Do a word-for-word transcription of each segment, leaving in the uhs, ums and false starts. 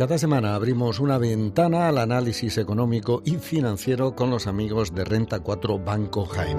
Cada semana abrimos una ventana al análisis económico y financiero con los amigos de Renta cuatro Banco Jaén.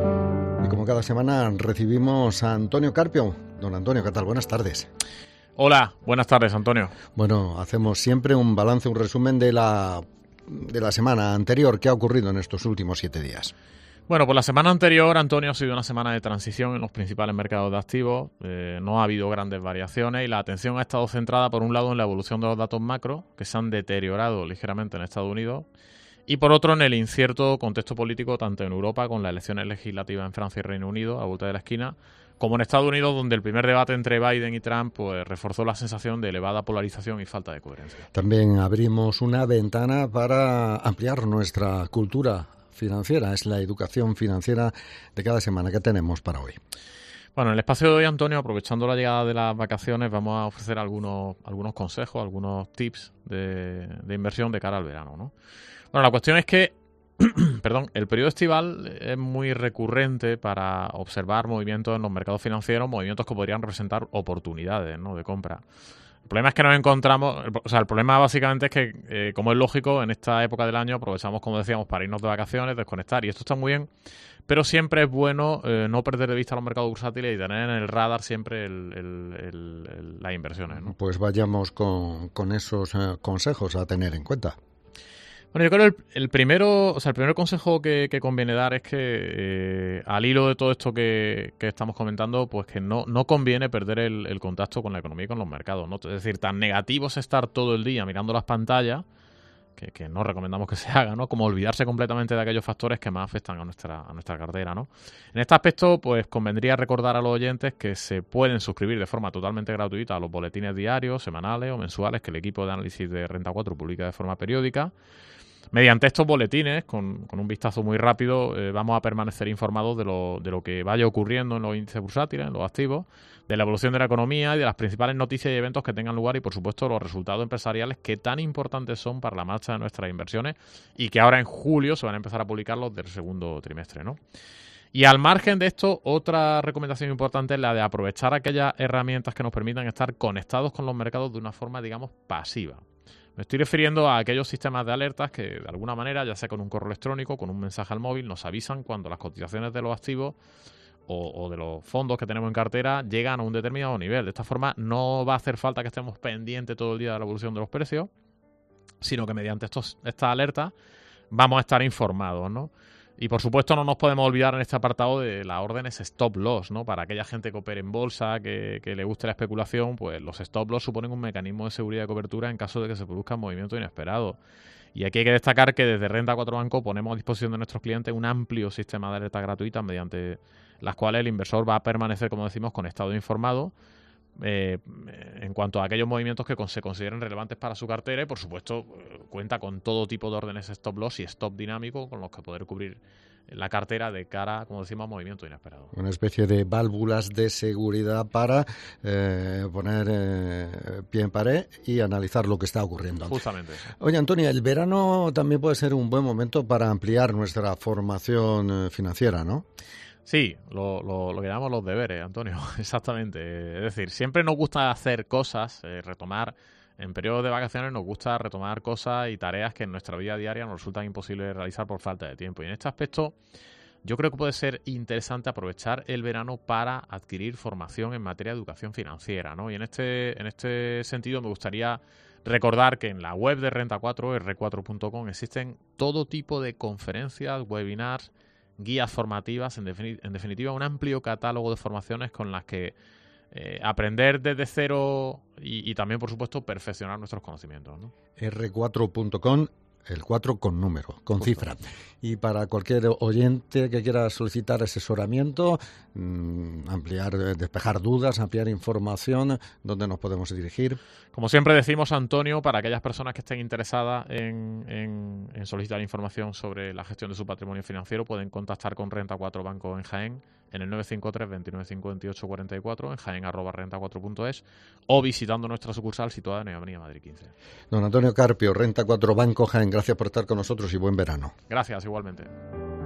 Y como cada semana recibimos a Antonio Carpio. Don Antonio, ¿qué tal? Buenas tardes. Hola, buenas tardes, Antonio. Bueno, hacemos siempre un balance, un resumen de la, de la semana anterior. ¿Qué ha ocurrido en estos últimos siete días? Bueno, pues la semana anterior, Antonio, ha sido una semana de transición en los principales mercados de activos. Eh, no ha habido grandes variaciones y la atención ha estado centrada, por un lado, en la evolución de los datos macro, que se han deteriorado ligeramente en Estados Unidos, y por otro, en el incierto contexto político tanto en Europa, con las elecciones legislativas en Francia y Reino Unido, a vuelta de la esquina, como en Estados Unidos, donde el primer debate entre Biden y Trump pues, reforzó la sensación de elevada polarización y falta de coherencia. También abrimos una ventana para ampliar nuestra cultura financiera, es la educación financiera de cada semana. ¿Qué tenemos para hoy? Bueno, en el espacio de hoy, Antonio, aprovechando la llegada de las vacaciones, vamos a ofrecer algunos, algunos consejos, algunos tips de, de inversión de cara al verano, ¿no? Bueno, la cuestión es que perdón, el periodo estival es muy recurrente para observar movimientos en los mercados financieros, movimientos que podrían representar oportunidades, ¿no?, de compra. El problema es que nos encontramos, o sea, el problema básicamente es que, eh, como es lógico, en esta época del año aprovechamos, como decíamos, para irnos de vacaciones, desconectar, y esto está muy bien, pero siempre es bueno eh, no perder de vista los mercados bursátiles y tener en el radar siempre el, el, el, el, las inversiones, ¿no? Pues vayamos con, con esos eh, consejos a tener en cuenta. Bueno, yo creo que el, el primero, o sea, el primer consejo que, que conviene dar es que eh, al hilo de todo esto que, que estamos comentando, pues que no, no conviene perder el, el contacto con la economía y con los mercados, ¿no? Es decir, tan negativo es estar todo el día mirando las pantallas, que, que no recomendamos que se haga, ¿no?, como olvidarse completamente de aquellos factores que más afectan a nuestra, a nuestra cartera, ¿no? En este aspecto, pues convendría recordar a los oyentes que se pueden suscribir de forma totalmente gratuita a los boletines diarios, semanales o mensuales que el equipo de análisis de Renta cuatro publica de forma periódica. Mediante estos boletines, con, con un vistazo muy rápido, eh, vamos a permanecer informados de lo, de lo que vaya ocurriendo en los índices bursátiles, en los activos, de la evolución de la economía y de las principales noticias y eventos que tengan lugar y, por supuesto, los resultados empresariales que tan importantes son para la marcha de nuestras inversiones y que ahora en julio se van a empezar a publicar los del segundo trimestre, ¿no? Y al margen de esto, otra recomendación importante es la de aprovechar aquellas herramientas que nos permitan estar conectados con los mercados de una forma, digamos, pasiva. Me estoy refiriendo a aquellos sistemas de alertas que, de alguna manera, ya sea con un correo electrónico, con un mensaje al móvil, nos avisan cuando las cotizaciones de los activos o, o de los fondos que tenemos en cartera llegan a un determinado nivel. De esta forma, no va a hacer falta que estemos pendientes todo el día de la evolución de los precios, sino que mediante estos, estas alertas vamos a estar informados, ¿no? Y, por supuesto, no nos podemos olvidar en este apartado de las órdenes stop loss, ¿no? Para aquella gente que opere en bolsa, que, que le guste la especulación, pues los stop loss suponen un mecanismo de seguridad y cobertura en caso de que se produzcan movimientos inesperados. Y aquí hay que destacar que desde Renta cuatro Banco ponemos a disposición de nuestros clientes un amplio sistema de alertas gratuitas mediante las cuales el inversor va a permanecer, como decimos, conectado e informado Eh, en cuanto a aquellos movimientos que se consideren relevantes para su cartera y, por supuesto, eh, cuenta con todo tipo de órdenes stop loss y stop dinámico con los que poder cubrir la cartera de cara, como decimos, a movimientos inesperados. Una especie de válvulas de seguridad para eh, poner eh, pie en pared y analizar lo que está ocurriendo. Justamente. Oye, Antonio, el verano también puede ser un buen momento para ampliar nuestra formación eh, financiera, ¿no? Sí, lo, lo, lo que llamamos los deberes, Antonio, exactamente. Es decir, siempre nos gusta hacer cosas, eh, retomar, en periodos de vacaciones nos gusta retomar cosas y tareas que en nuestra vida diaria nos resultan imposibles de realizar por falta de tiempo. Y en este aspecto, yo creo que puede ser interesante aprovechar el verano para adquirir formación en materia de educación financiera, ¿no? Y en este, en este sentido me gustaría recordar que en la web de Renta cuatro, erre cuatro punto com, existen todo tipo de conferencias, webinars, guías formativas, en, defini- en definitiva un amplio catálogo de formaciones con las que eh, aprender desde cero y, y también, por supuesto, perfeccionar nuestros conocimientos, ¿no? erre cuatro punto com, el cuatro con número, con Justo. cifra. Y para cualquier oyente que quiera solicitar asesoramiento, mmm, ampliar, despejar dudas, ampliar información, ¿dónde nos podemos dirigir? Como siempre decimos, Antonio, para aquellas personas que estén interesadas en, en, en solicitar información sobre la gestión de su patrimonio financiero, pueden contactar con Renta cuatro Banco en Jaén en el nueve cinco tres, veintinueve cincuenta y ocho cuarenta y cuatro, en jaén arroba renta cuatro punto es o visitando nuestra sucursal situada en Avenida Madrid quince. Don Antonio Carpio, Renta cuatro Banco Jaén, gracias por estar con nosotros y buen verano. Gracias, igualmente.